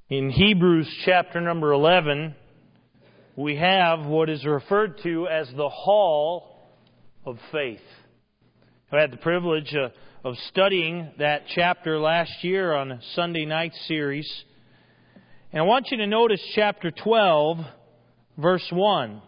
In Hebrews chapter number 11, we have what is referred to as the Hall of Faith. I had the privilege of studying that chapter last year on a Sunday night series. And I want you to notice chapter 12, verse 1.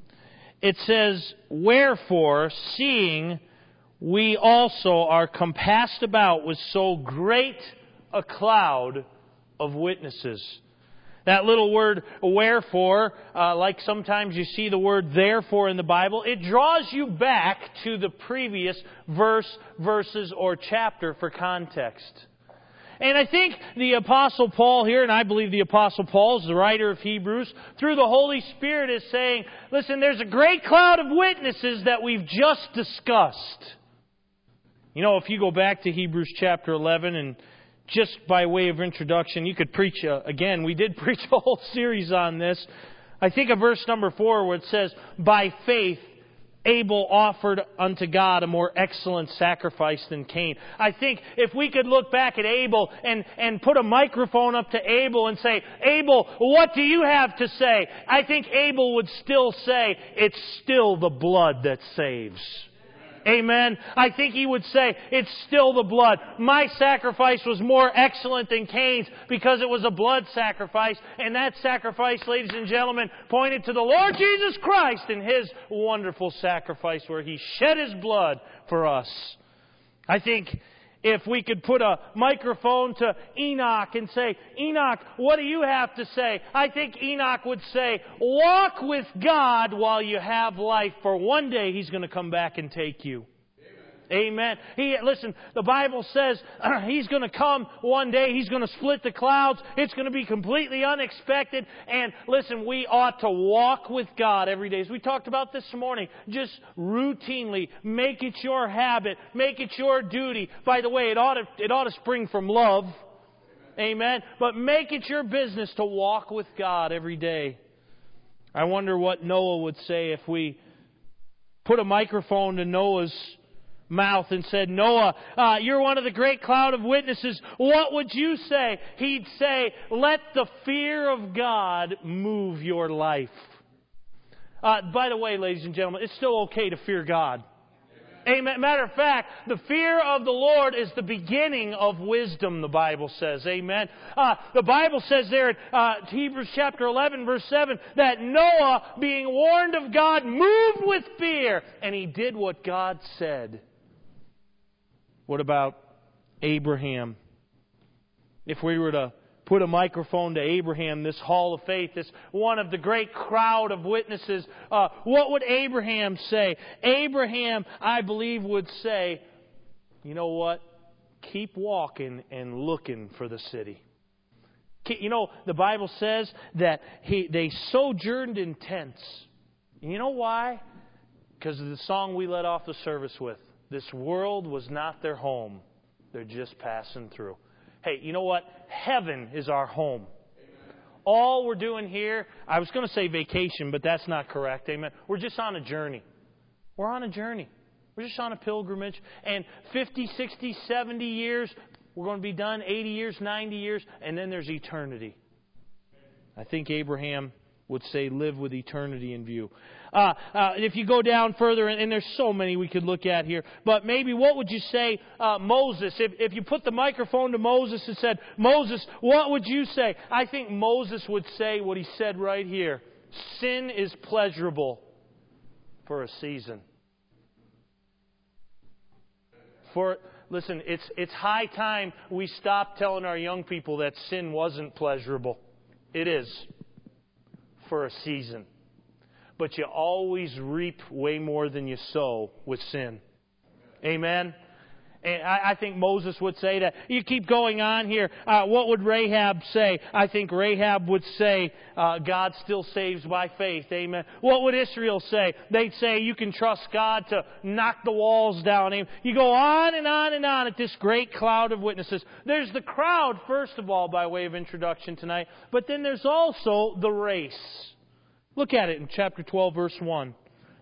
It says, "Wherefore, seeing we also are compassed about with so great a cloud of witnesses." That little word, wherefore, like sometimes you see the word therefore in the Bible, it draws you back to the previous verses, or chapter for context. And I think the Apostle Paul here, and I believe the Apostle Paul is the writer of Hebrews, through the Holy Spirit is saying, listen, there's a great cloud of witnesses that we've just discussed. You know, if you go back to Hebrews chapter 11, and just by way of introduction, you could preach, again, we did preach a whole series on this. I think of verse number 4 where it says, "By faith Abel offered unto God a more excellent sacrifice than Cain." I think if we could look back at Abel and put a microphone up to Abel and say, "Abel, what do you have to say?" I think Abel would still say, "It's still the blood that saves." Amen. I think he would say, "It's still the blood. My sacrifice was more excellent than Cain's because it was a blood sacrifice." And that sacrifice, ladies and gentlemen, pointed to the Lord Jesus Christ and His wonderful sacrifice where He shed His blood for us. I think if we could put a microphone to Enoch and say, "Enoch, what do you have to say?" I think Enoch would say, "Walk with God while you have life, for one day He's going to come back and take you." Amen. Listen, the Bible says He's going to come one day. He's going to split the clouds. It's going to be completely unexpected. And listen, we ought to walk with God every day. As we talked about this morning, just routinely make it your habit. Make it your duty. By the way, it ought to spring from love. Amen. But make it your business to walk with God every day. I wonder what Noah would say if we put a microphone to Noah's mouth and said, "Noah, you're one of the great cloud of witnesses. What would you say?" He'd say, "Let the fear of God move your life." By the way, ladies and gentlemen, it's still okay to fear God. Amen. Matter of fact, the fear of the Lord is the beginning of wisdom, the Bible says. Amen. The Bible says there in Hebrews chapter 11, verse 7, that Noah, being warned of God, moved with fear, and he did what God said. What about Abraham? If we were to put a microphone to Abraham, this hall of faith, this one of the great crowd of witnesses, what would Abraham say? Abraham, I believe, would say, "You know what? Keep walking and looking for the city." You know, the Bible says that they sojourned in tents. And you know why? Because of the song we led off the service with. This world was not their home. They're just passing through. Hey, you know what? Heaven is our home. Amen. All we're doing here, I was going to say vacation, but that's not correct. Amen. We're just on a journey. We're on a journey. We're just on a pilgrimage. And 50, 60, 70 years, we're going to be done. 80 years, 90 years, and then there's eternity. I think Abraham would say, live with eternity in view. If you go down further, and there's so many we could look at here, but maybe what would you say, Moses, if you put the microphone to Moses and said, "Moses, what would you say?" I think Moses would say what he said right here. Sin is pleasurable for a season. Listen, it's high time we stop telling our young people that sin wasn't pleasurable. It is. For a season. But you always reap way more than you sow with sin. Amen? And I think Moses would say that. You keep going on here. What would Rahab say? I think Rahab would say, God still saves by faith. Amen. What would Israel say? They'd say, you can trust God to knock the walls down. Amen. You go on and on and on at this great cloud of witnesses. There's the crowd, first of all, by way of introduction tonight. But then there's also the race. Look at it in chapter 12, verse 1.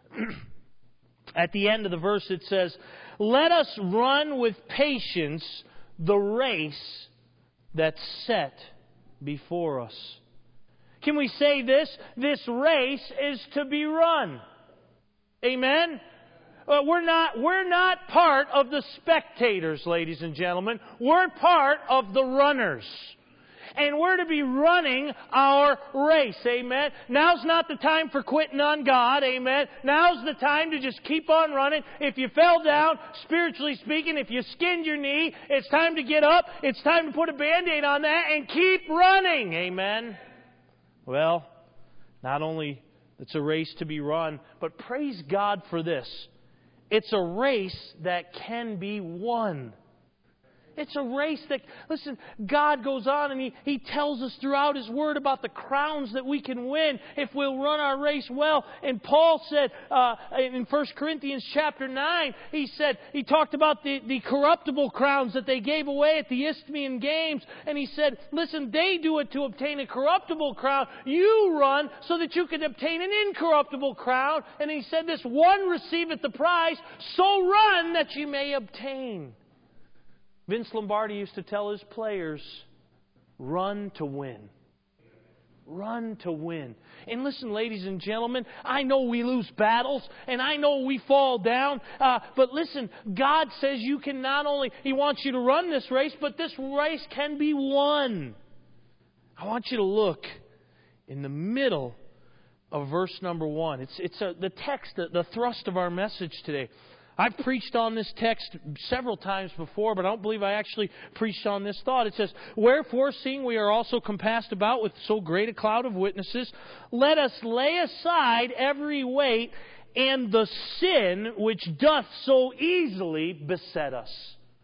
At the end of the verse it says, "Let us run with patience the race that's set before us. Can we say this? This race is to be run. Amen? We're not part of the spectators, ladies and gentlemen. We're part of the runners. And we're to be running our race. Amen. Now's not the time for quitting on God. Amen. Now's the time to just keep on running. If you fell down, spiritually speaking, if you skinned your knee, it's time to get up. It's time to put a Band-Aid on that and keep running. Amen. Well, not only it's a race to be run, but praise God for this. It's a race that can be won. It's a race that, listen, God goes on and He tells us throughout His Word about the crowns that we can win if we'll run our race well. And Paul said in 1 Corinthians chapter 9, he talked about the corruptible crowns that they gave away at the Isthmian Games. And he said, listen, they do it to obtain a corruptible crown. You run so that you can obtain an incorruptible crown. And he said this, one receiveth the prize, so run that you may obtain. Vince Lombardi used to tell his players, run to win. Run to win. And listen, ladies and gentlemen, I know we lose battles, and I know we fall down, but listen, God says you can not only, He wants you to run this race, but this race can be won. I want you to look in the middle of verse number 1. It's the text, the thrust of our message today. I've preached on this text several times before, but I don't believe I actually preached on this thought. It says, wherefore, seeing we are also compassed about with so great a cloud of witnesses, let us lay aside every weight and the sin which doth so easily beset us.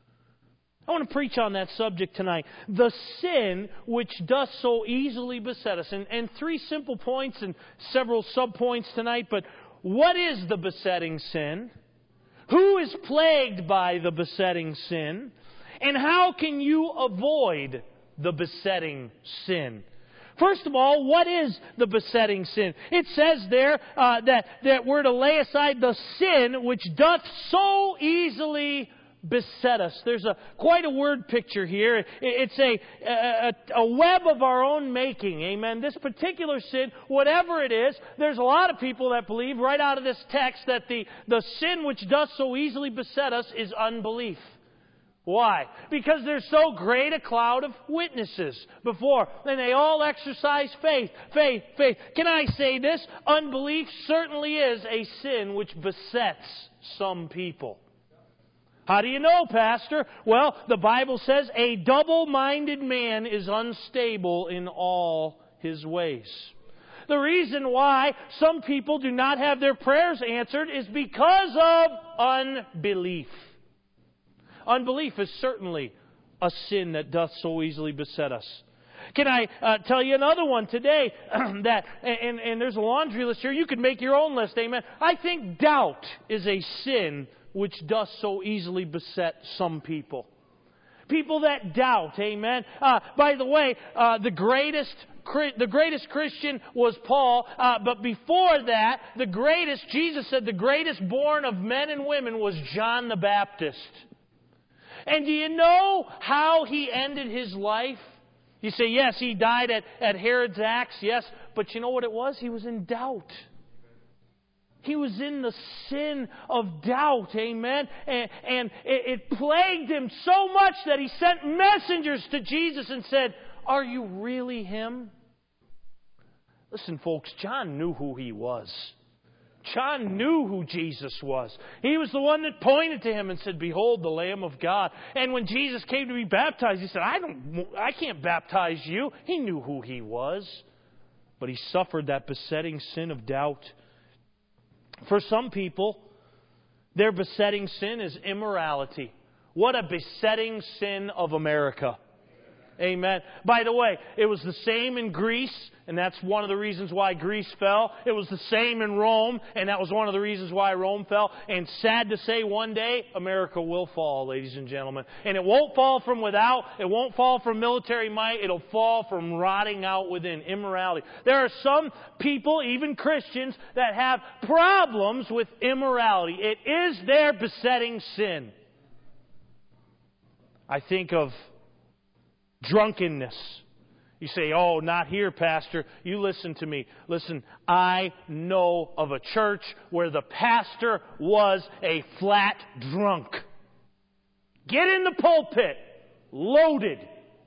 I want to preach on that subject tonight. The sin which doth so easily beset us. And 3 simple points and several subpoints tonight, but what is the besetting sin? Who is plagued by the besetting sin? And how can you avoid the besetting sin? First of all, what is the besetting sin? It says there that we're to lay aside the sin which doth so easily beset us. There's quite a word picture here. It's a web of our own making. Amen. This particular sin, whatever it is, there's a lot of people that believe right out of this text that the sin which does so easily beset us is unbelief. Why? Because there's so great a cloud of witnesses before, and they all exercise faith. Faith. Can I say this? Unbelief certainly is a sin which besets some people. How do you know, Pastor? Well, the Bible says a double-minded man is unstable in all his ways. The reason why some people do not have their prayers answered is because of unbelief. Unbelief is certainly a sin that doth so easily beset us. Can I tell you another one today? And there's a laundry list here. You could make your own list, amen. I think doubt is a sin which does so easily beset some people. People that doubt, amen. By the way, the greatest Christian was Paul, but before that, Jesus said the greatest born of men and women was John the Baptist. And do you know how he ended his life? You say, yes, he died at Herod's axe, yes, but you know what it was? He was in doubt. He was in the sin of doubt, amen? And it plagued him so much that he sent messengers to Jesus and said, are you really him? Listen, folks, John knew who he was. John knew who Jesus was. He was the one that pointed to him and said, behold, the Lamb of God. And when Jesus came to be baptized, he said, I can't baptize you. He knew who he was. But he suffered that besetting sin of doubt. For some people, their besetting sin is immorality. What a besetting sin of America. Amen. By the way, it was the same in Greece, and that's one of the reasons why Greece fell. It was the same in Rome, and that was one of the reasons why Rome fell. And sad to say, one day, America will fall, ladies and gentlemen. And it won't fall from without. It won't fall from military might. It'll fall from rotting out within immorality. There are some people, even Christians, that have problems with immorality. It is their besetting sin. I think of drunkenness. You say, oh, not here, Pastor. You listen to me. Listen, I know of a church where the pastor was a flat drunk. Get in the pulpit. Loaded.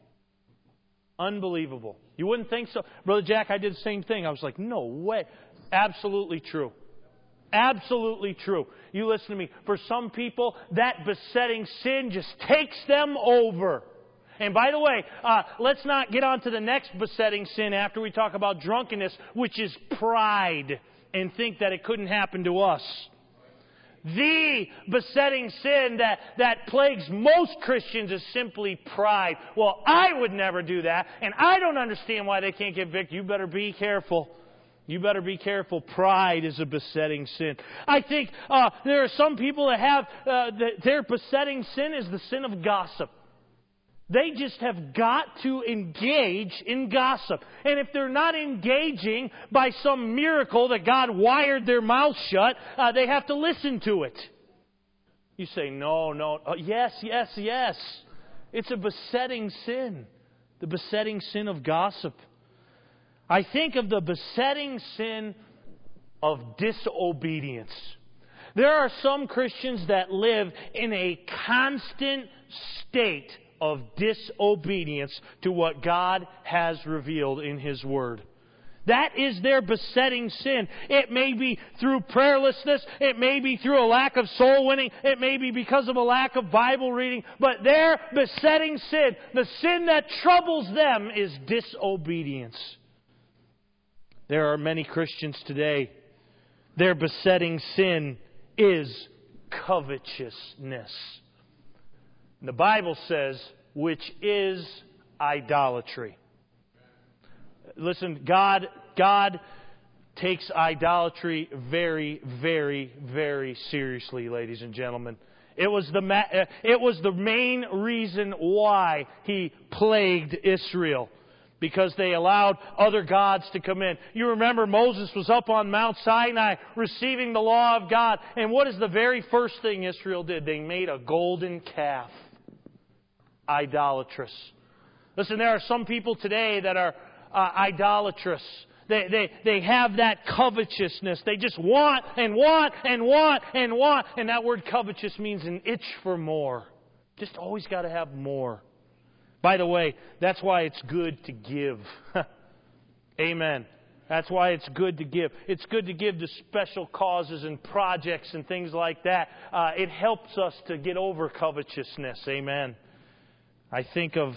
Unbelievable. You wouldn't think so? Brother Jack, I did the same thing. I was like, no way. Absolutely true. Absolutely true. You listen to me. For some people, that besetting sin just takes them over. And by the way, let's not get on to the next besetting sin after we talk about drunkenness, which is pride, and think that it couldn't happen to us. The besetting sin that plagues most Christians is simply pride. Well, I would never do that, and I don't understand why they can't get victory. You better be careful. You better be careful. Pride is a besetting sin. I think there are some people that have their besetting sin is the sin of gossip. They just have got to engage in gossip. And if they're not engaging by some miracle that God wired their mouth shut, they have to listen to it. You say, no. Yes. It's a besetting sin. The besetting sin of gossip. I think of the besetting sin of disobedience. There are some Christians that live in a constant state of disobedience to what God has revealed in His Word. That is their besetting sin. It may be through prayerlessness. It may be through a lack of soul winning. It may be because of a lack of Bible reading. But their besetting sin, the sin that troubles them, is disobedience. There are many Christians today, their besetting sin is covetousness. The Bible says, which is idolatry. Listen, God takes idolatry very, very, very seriously, ladies and gentlemen. It was the main reason why He plagued Israel. Because they allowed other gods to come in. You remember Moses was up on Mount Sinai receiving the law of God. And what is the very first thing Israel did? They made a golden calf. Idolatrous. Listen, there are some people today that are idolatrous. They have that covetousness. They just want and want and want and want. And that word covetous means an itch for more. Just always got to have more. By the way, that's why it's good to give. Amen. That's why it's good to give. It's good to give to special causes and projects and things like that. It helps us to get over covetousness. Amen. I think of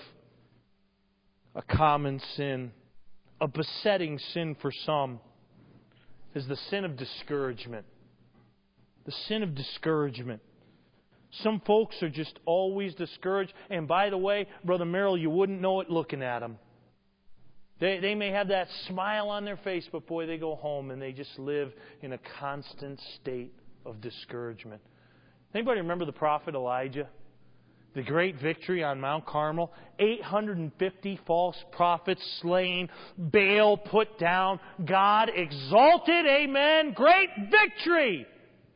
a common sin, a besetting sin for some, is the sin of discouragement. The sin of discouragement. Some folks are just always discouraged. And by the way, Brother Merrill, you wouldn't know it looking at them. They may have that smile on their face, but boy, they go home and they just live in a constant state of discouragement. Anybody remember the prophet Elijah? The great victory on Mount Carmel. 850 false prophets slain. Baal put down. God exalted. Amen. Great victory.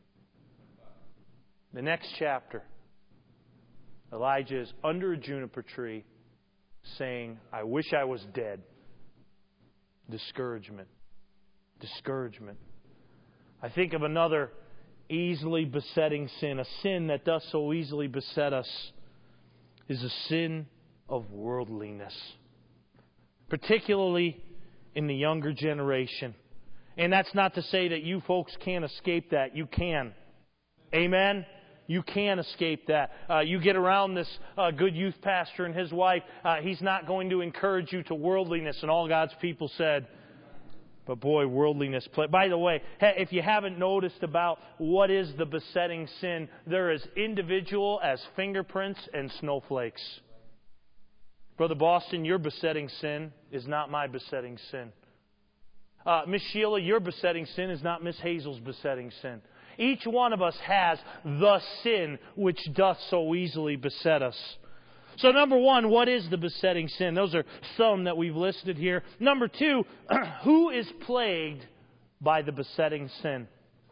The next chapter, Elijah is under a juniper tree saying, I wish I was dead. Discouragement. Discouragement. I think of another easily besetting sin, a sin that does so easily beset us, is a sin of worldliness. Particularly in the younger generation. And that's not to say that you folks can't escape that. You can. Amen? You can escape that. You get around this good youth pastor and his wife. He's not going to encourage you to worldliness. And all God's people said, but boy, worldliness. By the way, if you haven't noticed about what is the besetting sin, they're as individual as fingerprints and snowflakes. Brother Boston, your besetting sin is not my besetting sin. Miss Sheila, your besetting sin is not Miss Hazel's besetting sin. Each one of us has the sin which doth so easily beset us. So number one, what is the besetting sin? Those are some that we've listed here. Number two, who is plagued by the besetting sin?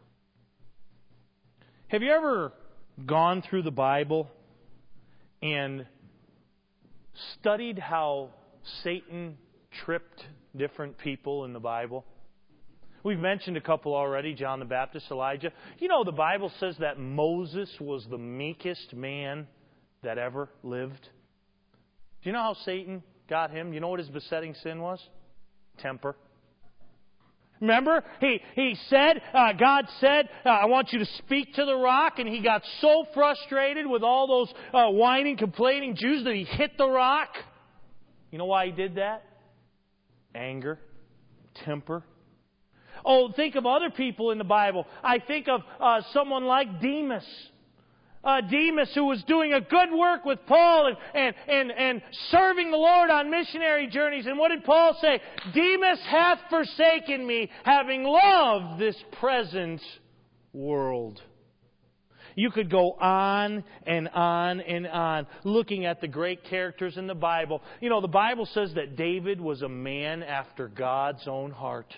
Have you ever gone through the Bible and studied how Satan tripped different people in the Bible. We've mentioned a couple already, John the Baptist, Elijah. You know, the Bible says that Moses was the meekest man that ever lived. Do you know how Satan got him? You know what his besetting sin was? Temper. Remember, he said, God said, I want you to speak to the rock, and he got so frustrated with all those whining, complaining Jews that he hit the rock. You know why he did that? Anger, temper. Oh, think of other people in the Bible. I think of someone like Demas. Demas, who was doing a good work with Paul and serving the Lord on missionary journeys. And what did Paul say? Demas hath forsaken me, having loved this present world. You could go on and on and on looking at the great characters in the Bible. You know, the Bible says that David was a man after God's own heart.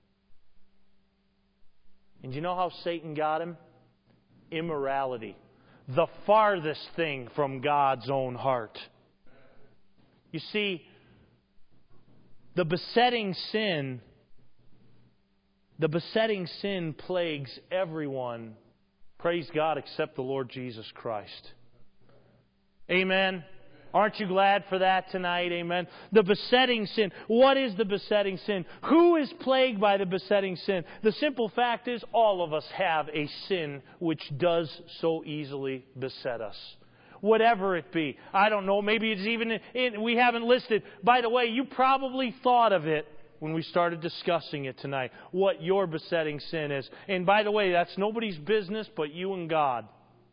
And you know how Satan got him? Immorality. The farthest thing from God's own heart. You see, the besetting sin plagues everyone, praise God, except the Lord Jesus Christ. Amen. Aren't you glad for that tonight? Amen. The besetting sin. What is the besetting sin? Who is plagued by the besetting sin? The simple fact is all of us have a sin which does so easily beset us. Whatever it be. I don't know. Maybe it's even we haven't listed. By the way, you probably thought of it when we started discussing it tonight. What your besetting sin is. And by the way, that's nobody's business but you and God.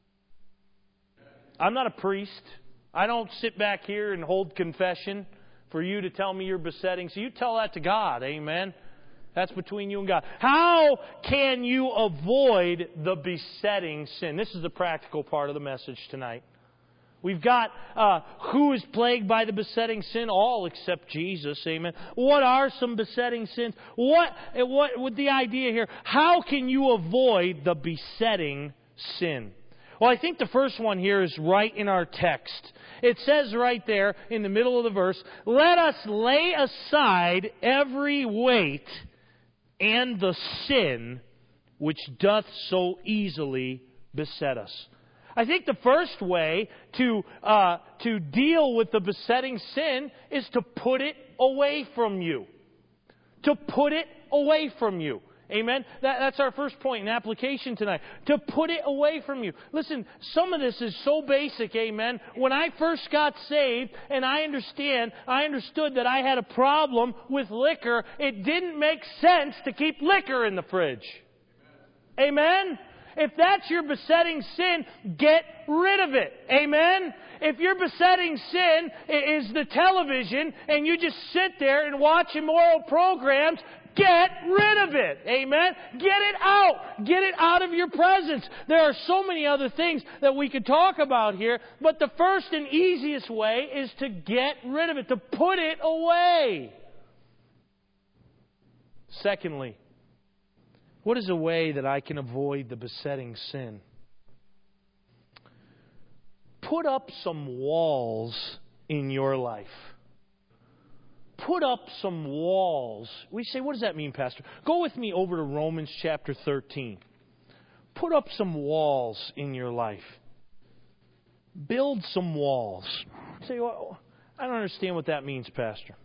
I'm not a priest. I don't sit back here and hold confession for you to tell me you're besetting. So you tell that to God. Amen. That's between you and God. How can you avoid the besetting sin? This is the practical part of the message tonight. We've got who is plagued by the besetting sin? All except Jesus. Amen. What are some besetting sins? What with the idea here? How can you avoid the besetting sin? Well, I think the first one here is right in our text. It says right there in the middle of the verse, let us lay aside every weight and the sin which doth so easily beset us. I think the first way to deal with the besetting sin is to put it away from you. To put it away from you. Amen? That's our first point in application tonight. To put it away from you. Listen, some of this is so basic, amen? When I first got saved and I understood that I had a problem with liquor, it didn't make sense to keep liquor in the fridge. Amen? If that's your besetting sin, get rid of it. Amen? If your besetting sin is the television and you just sit there and watch immoral programs, get rid of it. Amen? Get it out. Get it out of your presence. There are so many other things that we could talk about here, but the first and easiest way is to get rid of it, to put it away. Secondly, what is a way that I can avoid the besetting sin? Put up some walls in your life. Put up some walls. We say, what does that mean, Pastor? Go with me over to Romans chapter 13. Put up some walls in your life. Build some walls. You say, well, I don't understand what that means, Pastor.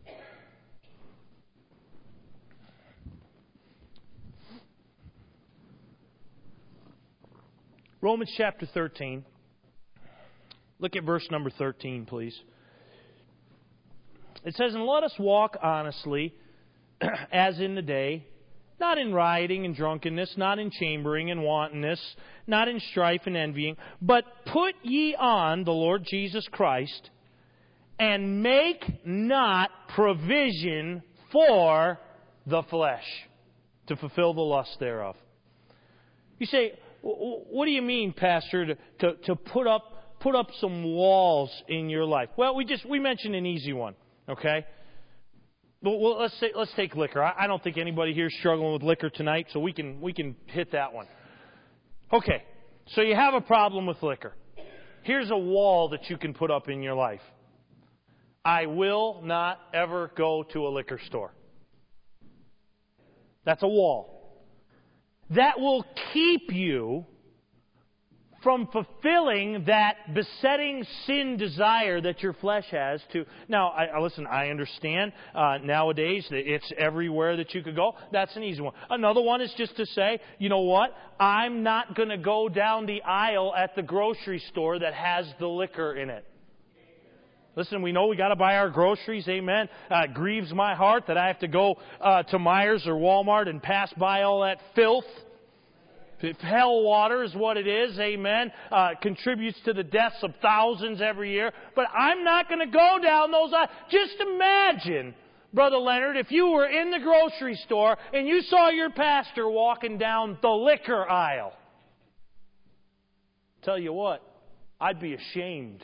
Romans chapter 13. Look at verse number 13, please. It says, and let us walk honestly, as in the day, not in rioting and drunkenness, not in chambering and wantonness, not in strife and envying, but put ye on the Lord Jesus Christ, and make not provision for the flesh, to fulfill the lust thereof. You say, what do you mean, Pastor, to put up some walls in your life? Well, we mentioned an easy one. Okay? Well, let's take liquor. I don't think anybody here is struggling with liquor tonight, so we can hit that one. Okay, so you have a problem with liquor. Here's a wall that you can put up in your life. I will not ever go to a liquor store. That's a wall. That will keep you from fulfilling that besetting sin desire that your flesh has to. Now, listen, I understand nowadays that it's everywhere that you could go. That's an easy one. Another one is just to say, you know what? I'm not going to go down the aisle at the grocery store that has the liquor in it. Listen, we know we got to buy our groceries, amen. It grieves my heart that I have to go to Myers or Walmart and pass by all that filth. Hell water is what it is, amen. Contributes to the deaths of thousands every year. But I'm not going to go down those aisles. Just imagine, Brother Leonard, if you were in the grocery store and you saw your pastor walking down the liquor aisle. Tell you what, I'd be ashamed.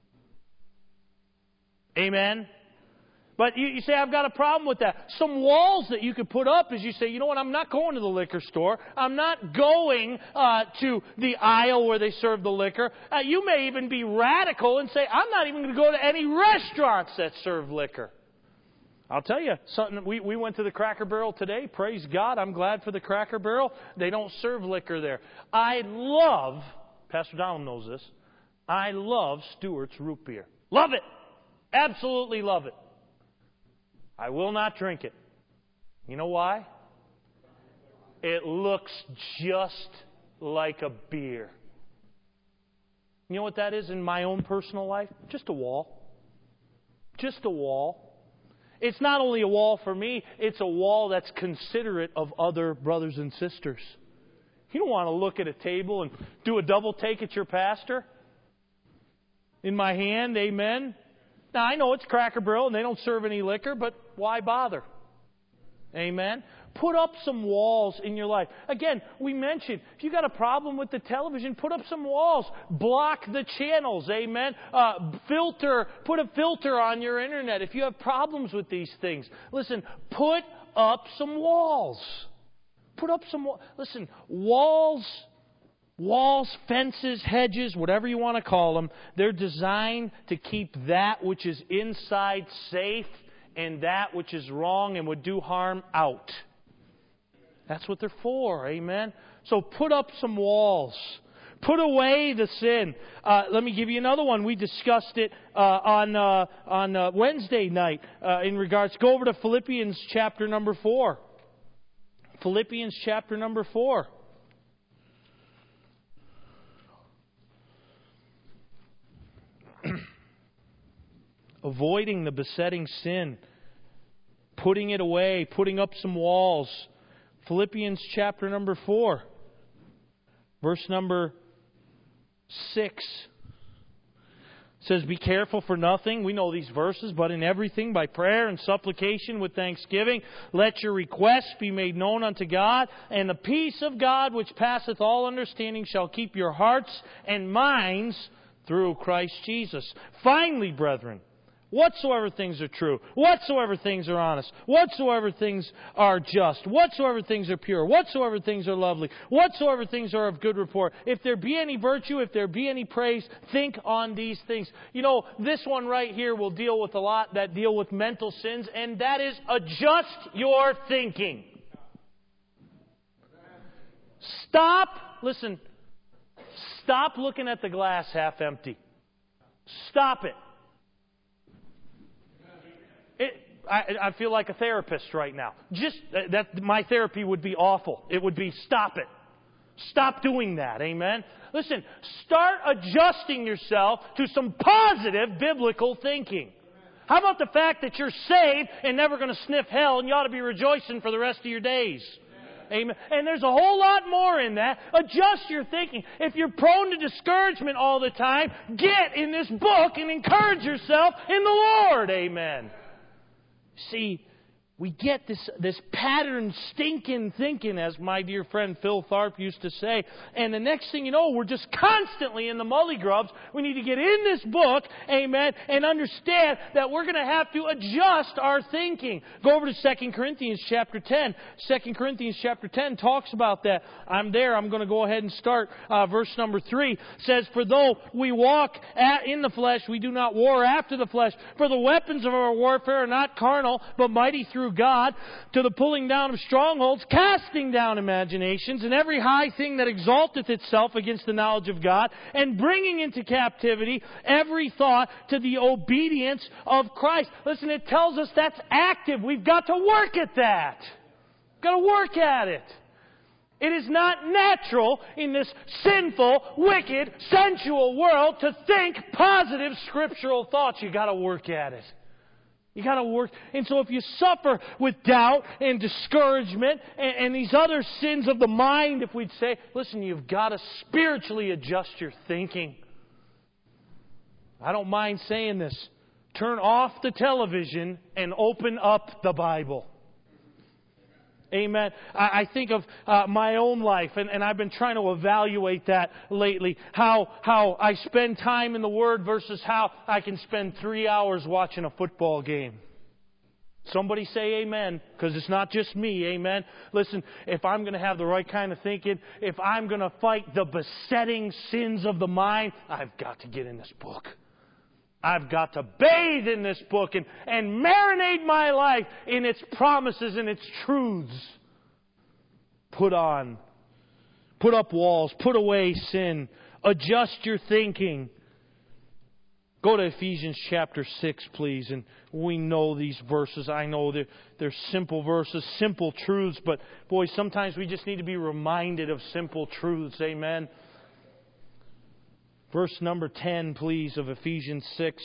Amen. But you say, I've got a problem with that. Some walls that you could put up is you say, you know what, I'm not going to the liquor store. I'm not going to the aisle where they serve the liquor. You may even be radical and say, I'm not even going to go to any restaurants that serve liquor. I'll tell you something. We went to the Cracker Barrel today. Praise God. I'm glad for the Cracker Barrel. They don't serve liquor there. I love, Pastor Donald knows this, I love Stewart's root beer. Love it. Absolutely love it. I will not drink it. You know why? It looks just like a beer. You know what that is in my own personal life? Just a wall. Just a wall. It's not only a wall for me, it's a wall that's considerate of other brothers and sisters. You don't want to look at a table and do a double take at your pastor. In my hand, amen. Now, I know it's Cracker Barrel and they don't serve any liquor, but why bother? Amen? Put up some walls in your life. Again, we mentioned, if you got a problem with the television, put up some walls. Block the channels. Amen? Put a filter on your internet if you have problems with these things. Listen, put up some walls. Put up some walls. Listen, walls, fences, hedges, whatever you want to call them, they're designed to keep that which is inside safe and that which is wrong and would do harm out. That's what they're for, amen? So put up some walls. Put away the sin. Let me give you another one. We discussed it on Wednesday night in regards. Go over to Philippians chapter number 4. Philippians chapter number 4. Avoiding the besetting sin, putting it away, putting up some walls. Philippians chapter number 4, verse number 6 says, "Be careful for nothing." We know these verses, "But in everything by prayer and supplication with thanksgiving, let your requests be made known unto God, and the peace of God which passeth all understanding shall keep your hearts and minds through Christ Jesus. Finally, brethren, whatsoever things are true, whatsoever things are honest, whatsoever things are just, whatsoever things are pure, whatsoever things are lovely, whatsoever things are of good report, if there be any virtue, if there be any praise, think on these things." You know, this one right here will deal with a lot that deal with mental sins, and that is adjust your thinking. Stop looking at the glass half empty. Stop it. I feel like a therapist right now. My therapy would be awful. It would be stop it. Stop doing that. Amen? Listen, start adjusting yourself to some positive biblical thinking. How about the fact that you're saved and never going to sniff hell and you ought to be rejoicing for the rest of your days? Amen. And there's a whole lot more in that. Adjust your thinking. If you're prone to discouragement all the time, get in this book and encourage yourself in the Lord. Amen. See, We get this pattern stinking thinking, as my dear friend Phil Tharp used to say. And the next thing you know, we're just constantly in the mully grubs. We need to get in this book, amen, and understand that we're going to have to adjust our thinking. Go over to 2 Corinthians chapter 10. 2 Corinthians chapter 10 talks about that. I'm there. I'm going to go ahead and start. Verse number 3 says, "For though we walk in the flesh, we do not war after the flesh. For the weapons of our warfare are not carnal, but mighty through God, to the pulling down of strongholds, casting down imaginations, and every high thing that exalteth itself against the knowledge of God, and bringing into captivity every thought to the obedience of Christ." Listen, it tells us that's active. We've got to work at that. Got to work at it. It is not natural in this sinful, wicked, sensual world to think positive scriptural thoughts. You've got to work at it. You got to work. And so if you suffer with doubt and discouragement and these other sins of the mind, if we'd say, listen, you've got to spiritually adjust your thinking. I don't mind saying this. Turn off the television and open up the Bible. Amen. I think of my own life, and I've been trying to evaluate that lately. How I spend time in the Word versus how I can spend 3 hours watching a football game. Somebody say amen, because it's not just me, amen. Listen, if I'm going to have the right kind of thinking, if I'm going to fight the besetting sins of the mind, I've got to get in this book. I've got to bathe in this book and marinate my life in its promises and its truths. Put up walls, put away sin, adjust your thinking. Go to Ephesians chapter 6, please. And we know these verses. I know they're simple verses, simple truths. But, boy, sometimes we just need to be reminded of simple truths. Amen. Verse number 10, please, of Ephesians 6.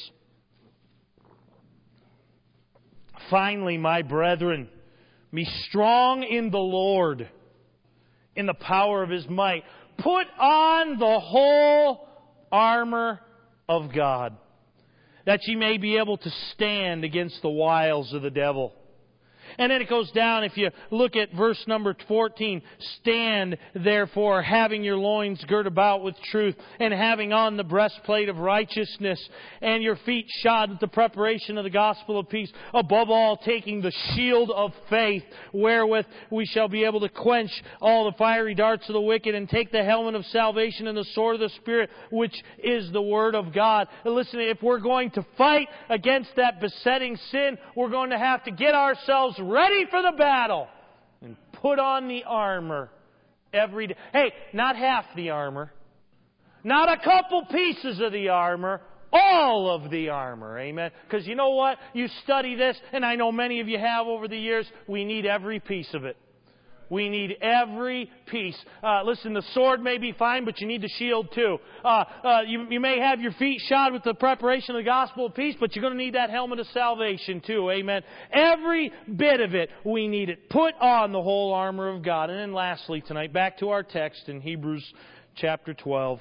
"Finally, my brethren, be strong in the Lord, in the power of His might. Put on the whole armor of God, that ye may be able to stand against the wiles of the devil." And then it goes down, if you look at verse number 14, "Stand, therefore, having your loins girt about with truth, and having on the breastplate of righteousness, and your feet shod with the preparation of the gospel of peace. Above all, taking the shield of faith, wherewith we shall be able to quench all the fiery darts of the wicked, and take the helmet of salvation and the sword of the Spirit, which is the Word of God." And listen, if we're going to fight against that besetting sin, we're going to have to get ourselves ready for the battle and put on the armor every day. Hey, not half the armor, not a couple pieces of the armor, all of the armor. Amen. Because you know what? You study this, and I know many of you have over the years. We need every piece of it. We need every piece. Listen, the sword may be fine, but you need the shield too. You may have your feet shod with the preparation of the gospel of peace, but you're going to need that helmet of salvation too. Amen. Every bit of it, we need it. Put on the whole armor of God. And then lastly tonight, back to our text in Hebrews chapter 12.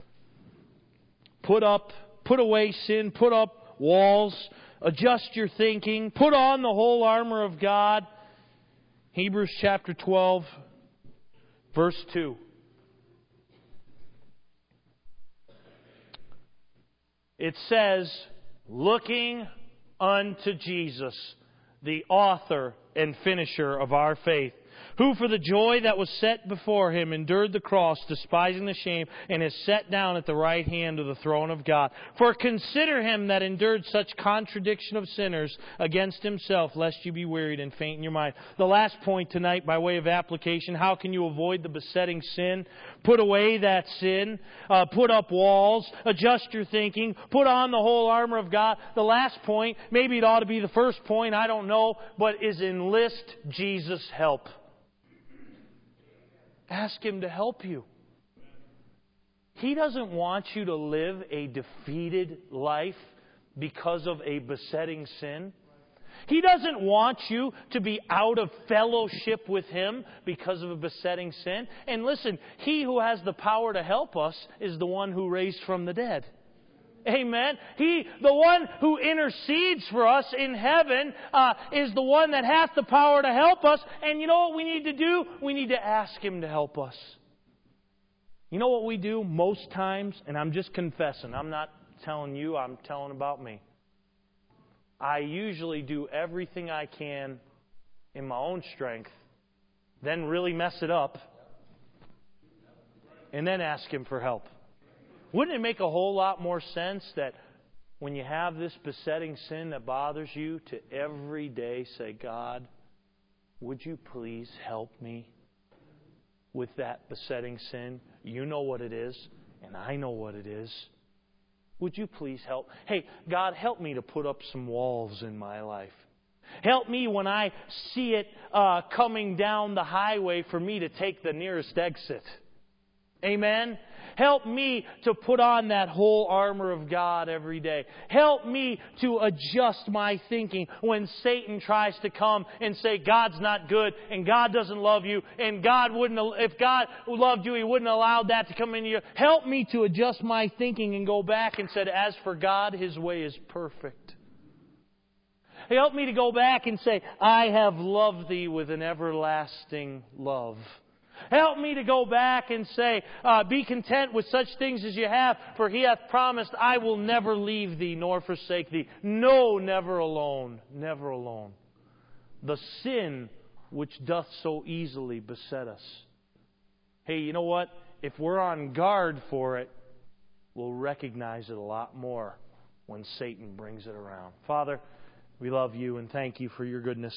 Put away sin, put up walls, adjust your thinking, put on the whole armor of God. Hebrews chapter 12, verse 2. It says, "Looking unto Jesus, the author and finisher of our faith, who for the joy that was set before Him endured the cross, despising the shame, and is set down at the right hand of the throne of God. For consider Him that endured such contradiction of sinners against Himself, lest you be wearied and faint in your mind." The last point tonight, by way of application, how can you avoid the besetting sin? Put away that sin. Put up walls. Adjust your thinking. Put on the whole armor of God. The last point, maybe it ought to be the first point, I don't know, but is enlist Jesus' help. Ask Him to help you. He doesn't want you to live a defeated life because of a besetting sin. He doesn't want you to be out of fellowship with Him because of a besetting sin. And listen, He who has the power to help us is the one who raised from the dead. Amen. He, the one who intercedes for us in heaven, is the one that has the power to help us. And you know what we need to do? We need to ask Him to help us. You know what we do most times? And I'm just confessing. I'm not telling you. I'm telling about me. I usually do everything I can in my own strength, then really mess it up, and then ask Him for help. Wouldn't it make a whole lot more sense that when you have this besetting sin that bothers you, to every day say, God, would you please help me with that besetting sin? You know what it is, and I know what it is. Would you please help? Hey, God, help me to put up some walls in my life. Help me when I see it coming down the highway for me to take the nearest exit. Amen? Help me to put on that whole armor of God every day. Help me to adjust my thinking when Satan tries to come and say God's not good and God doesn't love you and God wouldn't, if God loved you, He wouldn't allow that to come into you. Help me to adjust my thinking and go back and say, as for God, His way is perfect. Help me to go back and say, I have loved Thee with an everlasting love. Help me to go back and say, be content with such things as you have, for He hath promised, I will never leave thee nor forsake thee. No, never alone, never alone. The sin which doth so easily beset us. Hey, you know what? If we're on guard for it, we'll recognize it a lot more when Satan brings it around. Father, we love You and thank You for Your goodness.